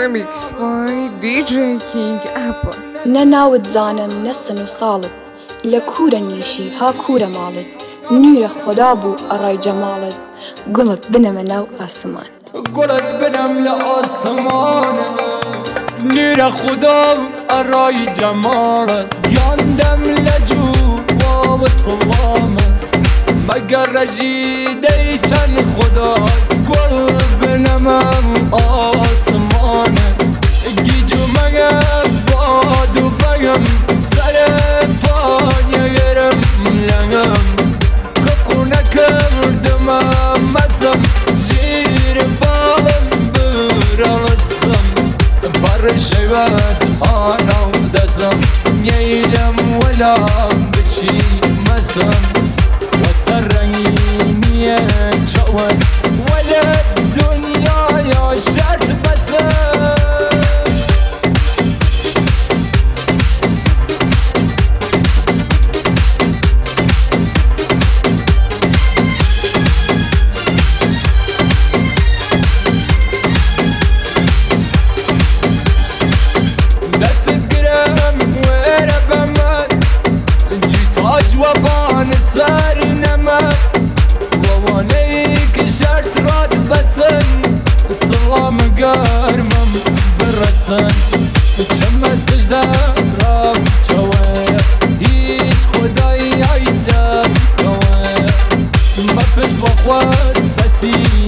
Remix by DJ King Abbas. نناوت زانم نسن و صالت لكورة نيشي ها كورة مالت نور خدا بو أراي جمالت قلت بنم ناو آسمان قلت بنم لآسمان نور خدا أراي جمالت ياندم لجو وصلامت مگر رجیده چند خدا گل بنمم آسمانه گیجو مگم بادو بگم سر پای گرم لنگم کفو نکردم مزم جیر بالم برالسم بر شیوت آنو دزم نیلم ولا بچی مزم وسرني جواد ولا الدنيا يا شرط بس دست الجرام وربمت جيت وبان سار نمت ووانيك شرط راد بسن السلام قارمم بالرسن جمع سجدة راب جواب هيج خداي عيدا خواب ما فت وخوات بسي